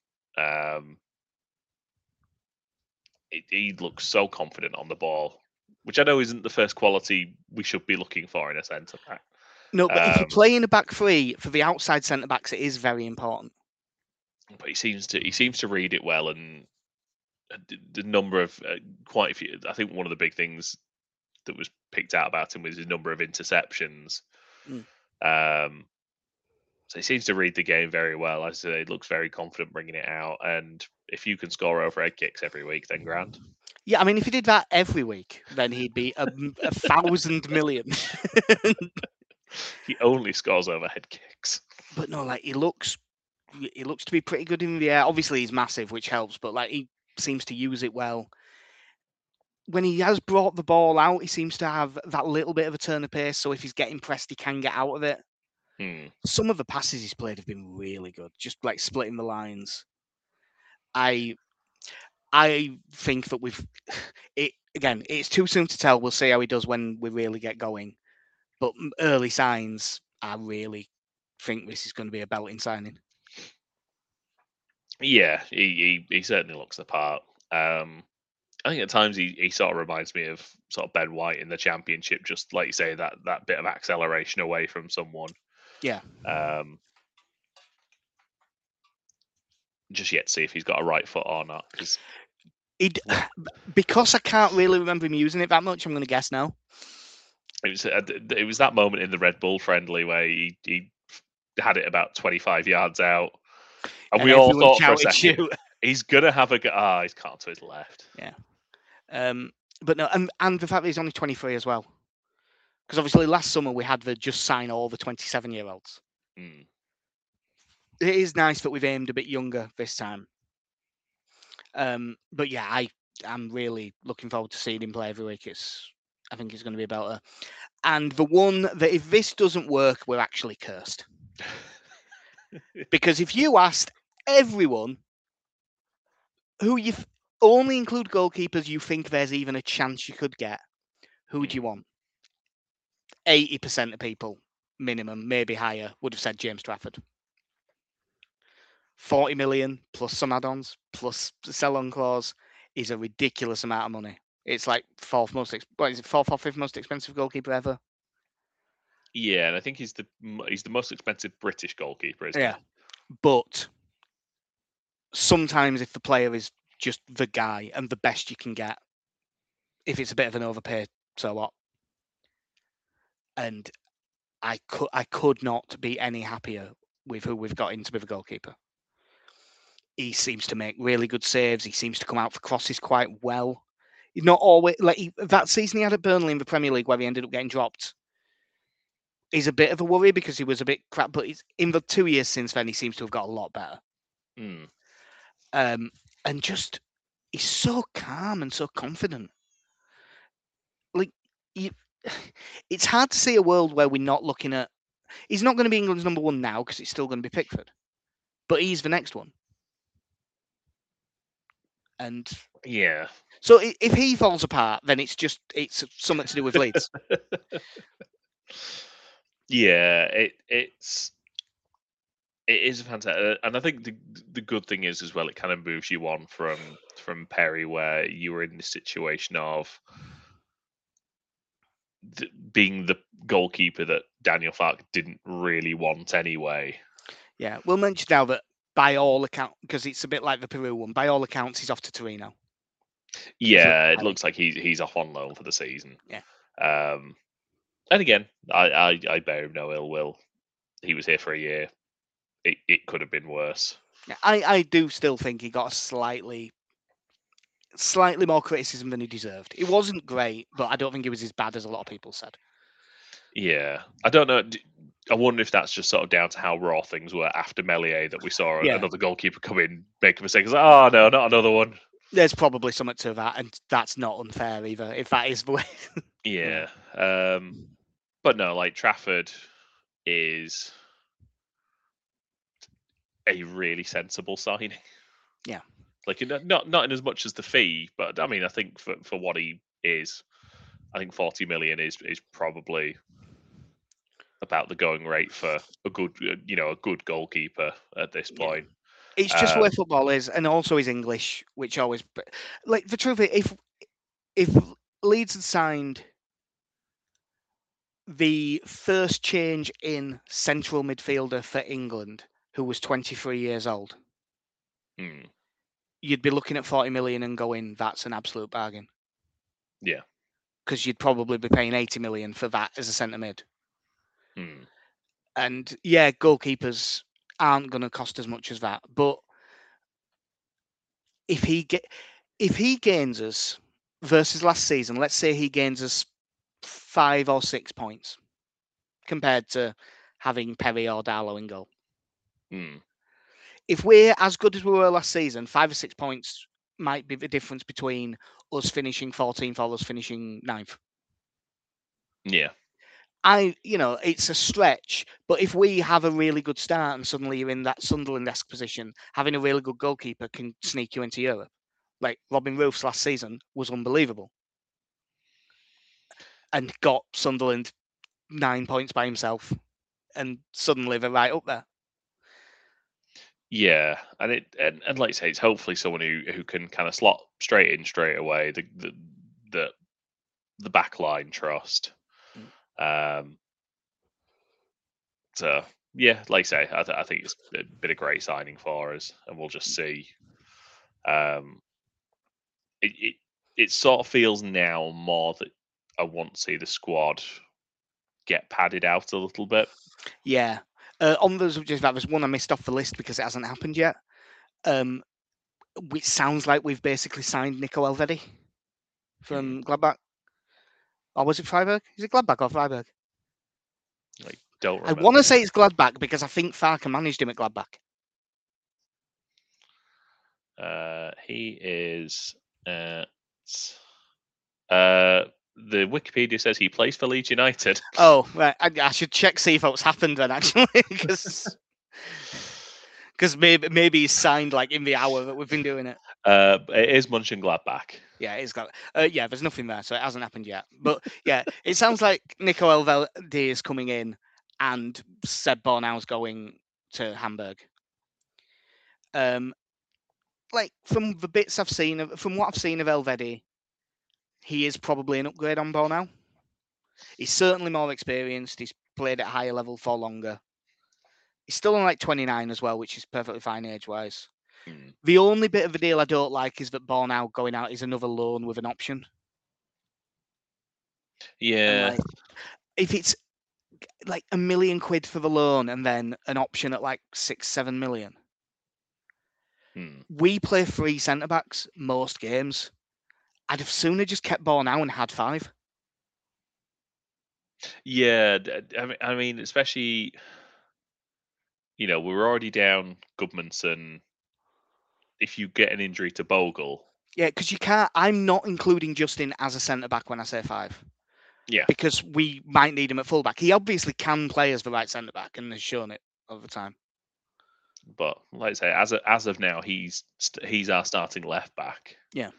He looks so confident on the ball, which I know isn't the first quality we should be looking for in a centre back. No, but if you play in a back three, for the outside centre backs, it is very important. But he seems to read it well, and the number of quite a few. I think one of the big things that was picked out about him was his number of interceptions. So he seems to read the game very well. As I say, he looks very confident bringing it out. And if you can score overhead kicks every week, then grand. Yeah, I mean, if he did that every week, then he'd be a 1,000 million. He only scores overhead kicks. But no, like he looks to be pretty good in the air. Obviously, he's massive, which helps. But like he seems to use it well. When he has brought the ball out, he seems to have that little bit of a turn of pace. So if he's getting pressed, he can get out of it. Some of the passes he's played have been really good, just like splitting the lines. I think that again, it's too soon to tell. We'll see how he does when we really get going. But early signs, I really think this is going to be a belting signing. Yeah, he certainly looks the part. I think at times he sort of reminds me of sort of Ben White in the Championship, just like you say, that bit of acceleration away from someone. Yeah. Just yet to see if he's got a right foot or not. Because I can't really remember him using it that much, I'm going to guess no. It was that moment in the Red Bull friendly where he had it about 25 yards out. And we all thought for a second, he's going to have he's caught to his left. Yeah. But no, and the fact that he's only 23 as well. Because obviously last summer we had the just sign all the 27-year-olds. It is nice that we've aimed a bit younger this time. But yeah, I'm really looking forward to seeing him play every week. I think it's going to be a belter. And the one that if this doesn't work, we're actually cursed. Because if you asked everyone who only include goalkeepers you think there's even a chance you could get. Who do you want? 80% of people, minimum, maybe higher, would have said James Trafford. 40 million plus some add-ons plus the sell-on clause is a ridiculous amount of money. It's like fourth or fifth most expensive goalkeeper ever? Yeah, and I think he's the most expensive British goalkeeper, isn't he? But sometimes if the player is just the guy and the best you can get, if it's a bit of an overpay, so what? And I could not be any happier with who we've got in to be the goalkeeper. He seems to make really good saves. He seems to come out for crosses quite well. He's not always that season he had at Burnley in the Premier League where he ended up getting dropped. He's a bit of a worry because he was a bit crap, but in the 2 years since then he seems to have got a lot better. And just he's so calm and so confident. It's hard to see a world where we're not looking at. He's not going to be England's number one now because it's still going to be Pickford, but he's the next one. And yeah, so if he falls apart, then it's something to do with Leeds. Yeah, it is fantastic, and I think the good thing is as well, it kind of moves you on from Perry, where you were in the situation of being the goalkeeper that Daniel Farke didn't really want anyway. Yeah, we'll mention now that by all accounts, because it's a bit like the Peru one, by all accounts he's off to Torino. Yeah, it looks like he's off on loan for the season. Yeah. And again, I bear him no ill will. He was here for a year. It could have been worse. Yeah, I do still think he got a slightly more criticism than he deserved. It wasn't great, but I don't think it was as bad as a lot of people said. Yeah, I don't know. I wonder if that's just sort of down to how raw things were after Meslier, that we saw another goalkeeper come in, make a mistake. It's like, oh no, not another one. There's probably something to that, and that's not unfair either, if that is the way. Yeah. But no, like Trafford is a really sensible signing. Yeah. Like not in as much as the fee, but I mean, I think for what he is, I think 40 million is probably about the going rate for a good goalkeeper at this point. It's just where football is, and also his English, which always like the truth is, if Leeds had signed the first change in central midfielder for England, who was 23 years old, you'd be looking at 40 million and going, that's an absolute bargain. Yeah. Because you'd probably be paying 80 million for that as a centre mid. And yeah, goalkeepers aren't going to cost as much as that. But if he gains us versus last season, let's say he gains us 5 or 6 points compared to having Perry or Darlow in goal. If we're as good as we were last season, 5 or 6 points might be the difference between us finishing 14th or us finishing 9th. Yeah. It's a stretch, but if we have a really good start and suddenly you're in that Sunderland-esque position, having a really good goalkeeper can sneak you into Europe. Like Robin Roofs last season was unbelievable and got Sunderland 9 points by himself, and suddenly they're right up there. Yeah, and like I say, it's hopefully someone who can kind of slot straight in straight away. The back line trust. So yeah, like I say, I think it's been a great signing for us, and we'll just see. It sort of feels now more that I want to see the squad get padded out a little bit. Yeah. On the subject of that, there's one I missed off the list because it hasn't happened yet. Which sounds like we've basically signed Nico Elvedi from Gladbach. Or was it Freiburg? Is it Gladbach or Freiburg? I don't remember. I want to say it's Gladbach because I think Farke managed him at Gladbach. He is at... the Wikipedia says he plays for Leeds United. Oh, right. I should check, see if what's happened then, actually, because maybe he's signed like in the hour that we've been doing it. It is Mönchengladbach. Yeah, it's got. Yeah, there's nothing there, so it hasn't happened yet. But yeah, it sounds like Nico Elvedi is coming in, and Seb Bornau's going to Hamburg. Like from the bits I've seen, from what I've seen of Elvedi, he is probably an upgrade on Bornau. He's certainly more experienced. He's played at a higher level for longer. He's still on like 29 as well, which is perfectly fine age-wise. The only bit of the deal I don't like is that Bornau going out is another loan with an option. Yeah. And like, if it's like £1 million for the loan and then an option at like 6-7 million. We play 3 centre backs most games. I'd have sooner just kept Bornau and had 5. Yeah, I mean, especially, we're already down Goodmanson. If you get an injury to Bogle, Yeah, because you can't. I'm not including Justin as a centre back when I say 5. Yeah, because we might need him at fullback. He obviously can play as the right centre back and has shown it over time. But like I say, as of now, he's our starting left back. Yeah.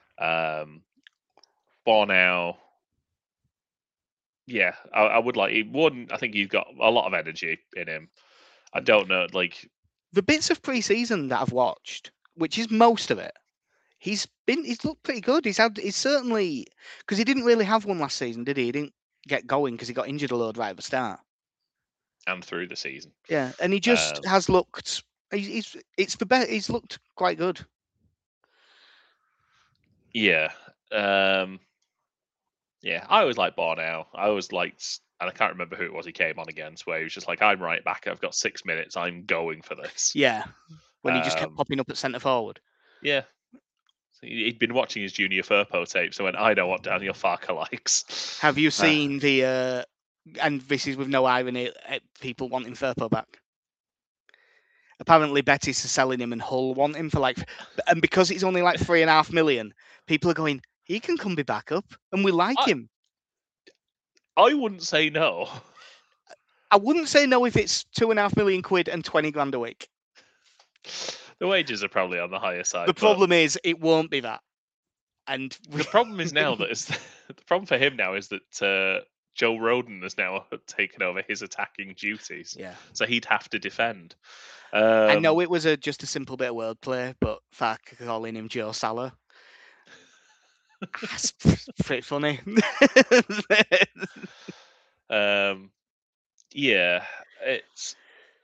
Bornau. Yeah, I would like. I think he's got a lot of energy in him. I don't know, like the bits of pre-season that I've watched, which is most of it. He's looked pretty good. He's certainly, because he didn't really have one last season, did he? He didn't get going because he got injured a load right at the start. And through the season. Yeah, and he just has looked. It's the best. He's looked quite good. Yeah. Yeah, I always liked Bornau. I always liked, and I can't remember who it was he came on against, where he was just like, I'm right back, I've got 6 minutes, I'm going for this. Yeah, when he just kept popping up at centre forward. Yeah. So he'd been watching his Junior Firpo tape, so I know what Daniel Farke likes. Have you seen the, and this is with no irony, people wanting Firpo back? Apparently Betis are selling him and Hull want him for and because it's only like 3.5 million, people are going, he can come be back up and we like him. I wouldn't say no. I wouldn't say no if it's £2.5 million and 20 grand a week. The wages are probably on the higher side. The problem is it won't be that. And the problem is now that the problem for him now is that Joe Rodon has now taken over his attacking duties. Yeah. So he'd have to defend. I know it was just a simple bit of wordplay, but Farke calling him Joe Salah. That's pretty funny. Yeah, it's.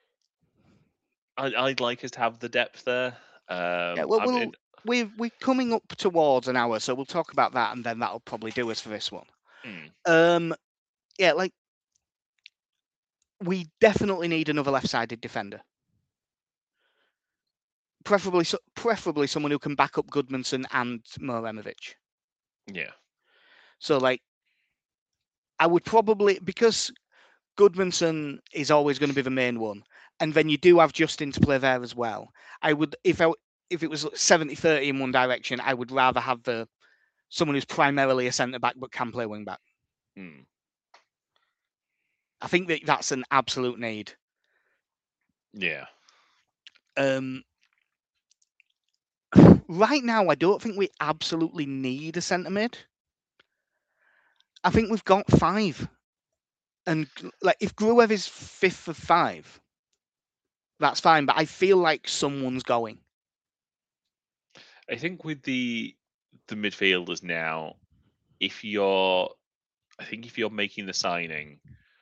I'd like us to have the depth there. Yeah, well, we're coming up towards an hour, so we'll talk about that, and then that'll probably do us for this one. Yeah, like we definitely need another left-sided defender. Preferably someone who can back up Goodmanson and Moremovic. Yeah. So like, I would probably, because Goodmanson is always going to be the main one, and then you do have Justin to play there as well. I would, if it was 70-30 in one direction, I would rather have someone who's primarily a centre back but can play wing back. I think that's an absolute need. Yeah. Right now, I don't think we absolutely need a centre mid. I think we've got 5. And like, if Gruev is 5th of 5, that's fine. But I feel like someone's going. I think with the midfielders now, if you're making the signing,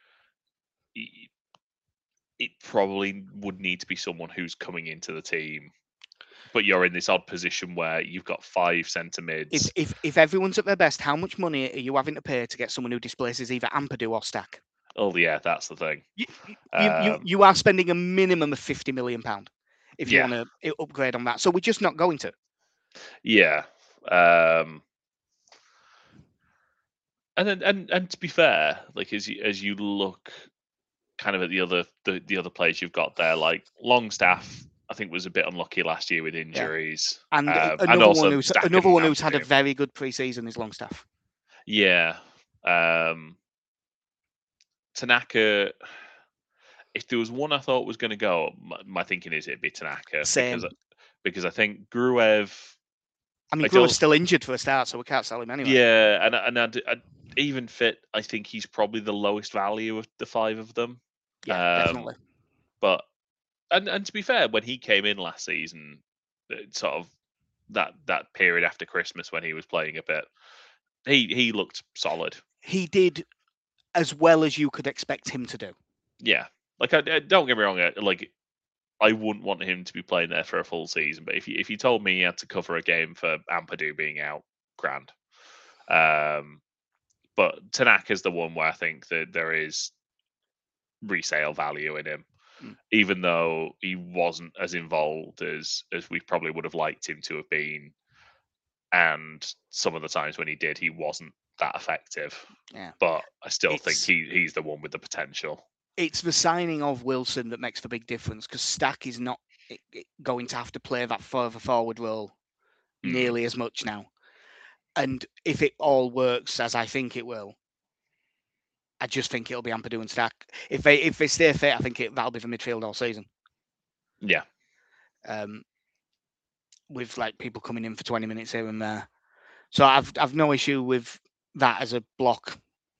it probably would need to be someone who's coming into the team. But you're in this odd position where you've got 5 centre mids. If everyone's at their best, how much money are you having to pay to get someone who displaces either Ampadu or Stack? Oh yeah, that's the thing. You are spending a minimum of £50 million if you want to upgrade on that. So we're just not going to. Yeah. And to be fair, like as you look kind of at the other players you've got there, like Longstaff, I think was a bit unlucky last year with injuries. And another one who's had a very good pre-season is Longstaff. Yeah. Tanaka, if there was one I thought was going to go, my thinking is it'd be Tanaka. Same. Because I think Gruev I mean, I Brewer's don't. still injured for a start, so we can't sell him anyway. Yeah, and even fit, I think he's probably the lowest value of the 5 of them. Yeah, definitely. But and to be fair, when he came in last season, sort of that period after Christmas when he was playing a bit, he looked solid. He did as well as you could expect him to do. Yeah, like I don't get me wrong, like I wouldn't want him to be playing there for a full season. But if you told me he had to cover a game for Ampadu being out, grand. But Tanaka's the one where I think that there is resale value in him, even though he wasn't as involved as we probably would have liked him to have been. And some of the times when he did, he wasn't that effective. Yeah. But I still think he's the one with the potential. It's the signing of Wilson that makes the big difference, because Stack is not going to have to play that further forward role nearly as much now. And if it all works as I think it will, I just think it'll be Ampadu and Stack. If they stay fit, I think that'll be the midfield all season. Yeah. With like people coming in for 20 minutes here and there. So I've no issue with that as a block.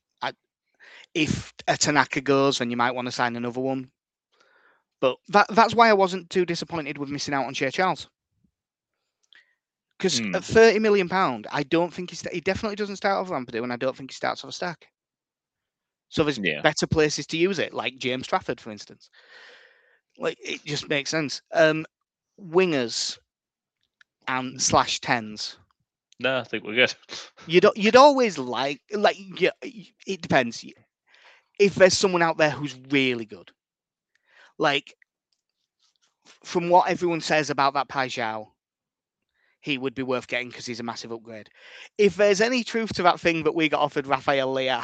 If a Tanaka goes, then you might want to sign another one. But that's why I wasn't too disappointed with missing out on Shea Charles. Because at £30 million, I don't think he definitely doesn't start over Ampadu, and I don't think he starts off a Stack. So there's better places to use it, like James Trafford, for instance. Like, it just makes sense. Wingers and /10s. No, I think we're good. You'd always like yeah, it depends. If there's someone out there who's really good, like from what everyone says about that Pajau, he would be worth getting because he's a massive upgrade. If there's any truth to that thing that we got offered Rafael Leao,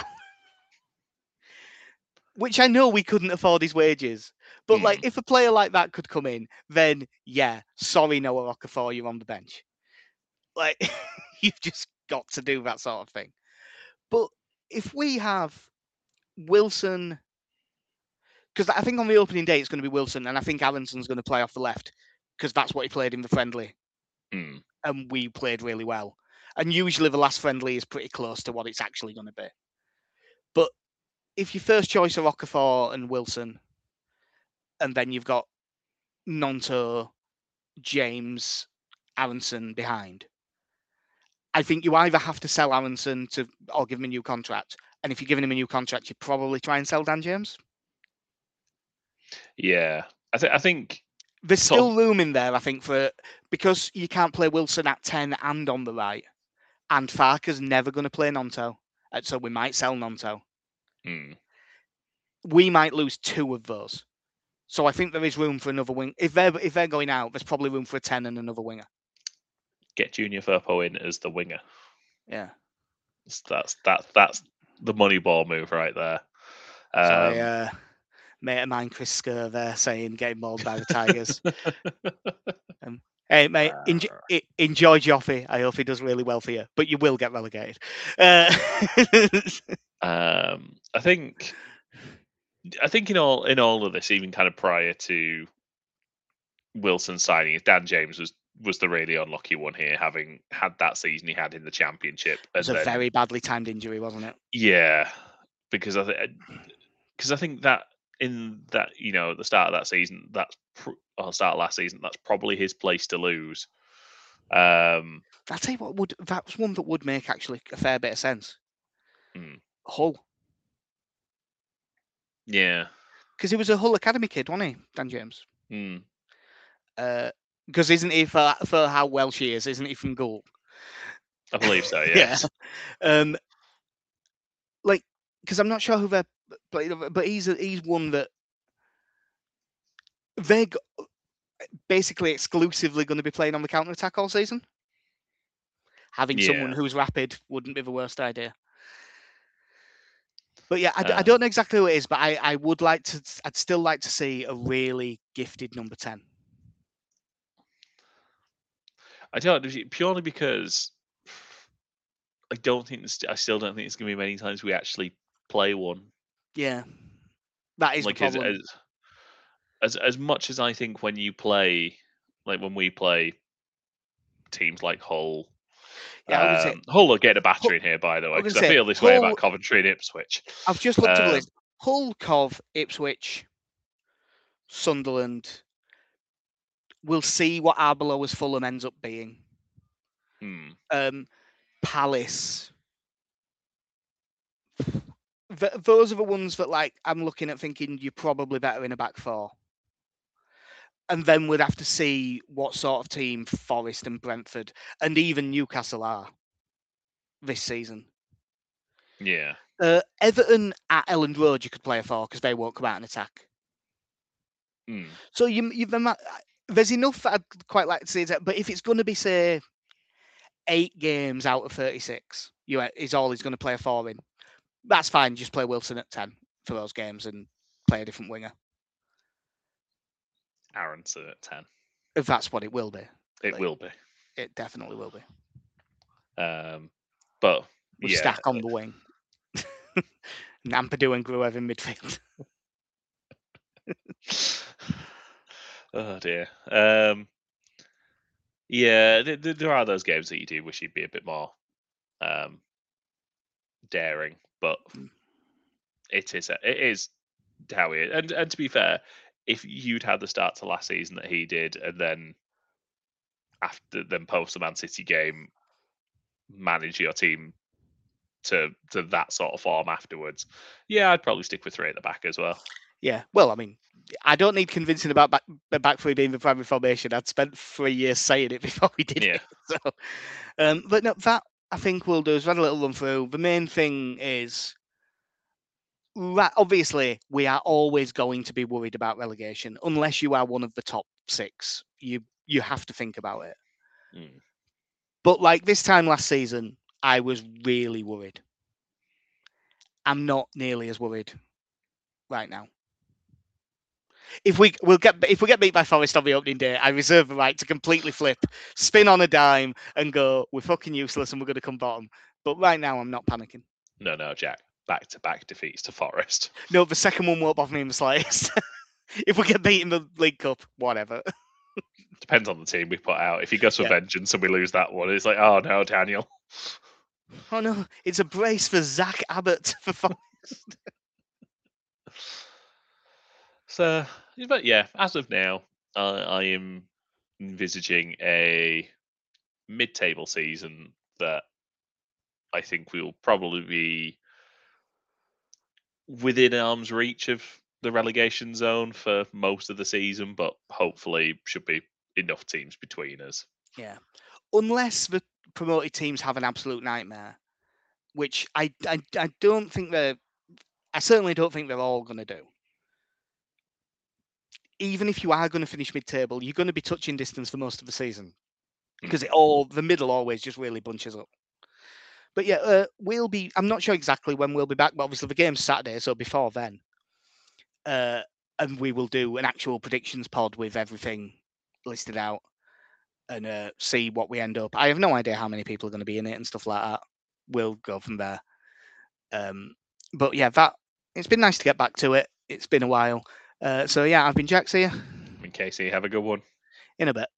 which I know we couldn't afford his wages, but like if a player like that could come in, then yeah, sorry Noah Okafor, you're on the bench. Like you've just got to do that sort of thing. But if we have Wilson, because I think on the opening day it's going to be Wilson, and I think Allison's going to play off the left because that's what he played in the friendly, and we played really well. And usually the last friendly is pretty close to what it's actually going to be. But if your first choice are Okafor and Wilson, and then you've got Gnonto, James, Aronson behind, I think you either have to sell Aronson or give him a new contract. And if you're giving him a new contract, you probably try and sell Dan James. Yeah, I think there's still room in there, I think, because you can't play Wilson at 10 and on the right, and Farke's never going to play Gnonto, so we might sell Gnonto. We might lose 2 of those, so I think there is room for another wing. If they're going out, there's probably room for a 10 and another winger. Get Junior Firpo in as the winger. Yeah, that's the money ball move right there. Sorry, mate of mine, Chris Skur, there saying getting mauled by the Tigers. Hey, mate, enjoy Joffy. I hope he does really well for you, but you will get relegated. I think in all of this, even kind of prior to Wilson signing, Dan James was the really unlucky one here, having had that season he had in the Championship. It was a very badly timed injury, wasn't it? Yeah, because I think that in that, at the start of that season, start of last season, that's probably his place to lose. I'll tell you what, that's one that would make actually a fair bit of sense. Hull. Yeah. Because he was a Hull Academy kid, wasn't he, Dan James? Because isn't he, for how Welsh he is, isn't he from Gould? I believe so, yes. Yeah. Because I'm not sure who they're playing, but he's one that they're basically exclusively going to be playing on the counter-attack all season. Having someone who's rapid wouldn't be the worst idea. But yeah, I don't know exactly who it is, but I'd still like to see a really gifted number 10. I don't, purely because I still don't think it's going to be many times we actually play one. Yeah, that is the problem. As much as I think when we play teams like Hull Yeah, I would say Hull are getting a battering here, by the way, because I feel this way about Coventry and Ipswich. I've just looked at the list. Hull, Cov, Ipswich, Sunderland. We'll see what Arbelow as Fulham ends up being. Palace. Those are the ones that, like, I'm looking at thinking you're probably better in a back four. And then we'd have to see what sort of team Forest and Brentford and even Newcastle are this season. Yeah. Everton at Elland Road, you could play a four because they won't come out and attack. So there's enough that I'd quite like to see that. But if it's going to be, say, 8 games out of 36, is all he's going to play a four in. That's fine. Just play Wilson at 10 for those games and play a different winger. Aronson at 10. If that's what it will be. It will be. It definitely will be. But with Stack on the wing. Nampadu and Gruev in midfield. Oh dear. Yeah, there are those games that you do wish you'd be a bit more daring, but it is how he is. And to be fair, if you'd had the start to last season that he did, and then post the Man City game, manage your team to that sort of form afterwards, yeah, I'd probably stick with 3 at the back as well. Yeah, well, I mean, I don't need convincing about back 3 being the primary formation. I'd spent 3 years saying it before we did it. So, but no, that I think we'll do is run a little run through. The main thing is, obviously, we are always going to be worried about relegation unless you are one of the top 6. You have to think about it. But like this time last season, I was really worried. I'm not nearly as worried right now. If we get beat by Forest on the opening day, I reserve the right to completely flip, spin on a dime, and go, we're fucking useless and we're going to come bottom. But right now, I'm not panicking. No, Jack. Back-to-back defeats to Forest. No, the second one won't bother me in the slightest. If we get beat in the League Cup, whatever. Depends on the team we put out. If he goes for vengeance and we lose that one, it's like, oh no, Daniel. Oh no, it's a brace for Zach Abbott for Forest. So, but yeah, as of now, I am envisaging a mid-table season that I think we'll probably be within arm's reach of the relegation zone for most of the season, but hopefully should be enough teams between us. Yeah, unless the promoted teams have an absolute nightmare, which I don't think I certainly don't think they're all going to do. Even if you are going to finish mid-table, you're going to be touching distance for most of the season because the middle always just really bunches up. But yeah, I'm not sure exactly when we'll be back, but obviously the game's Saturday, so before then. And we will do an actual predictions pod with everything listed out and see what we end up. I have no idea how many people are going to be in it and stuff like that. We'll go from there. But yeah, it's been nice to get back to it. It's been a while. So yeah, I've been Jack. See ya. In Casey, have a good one. In a bit.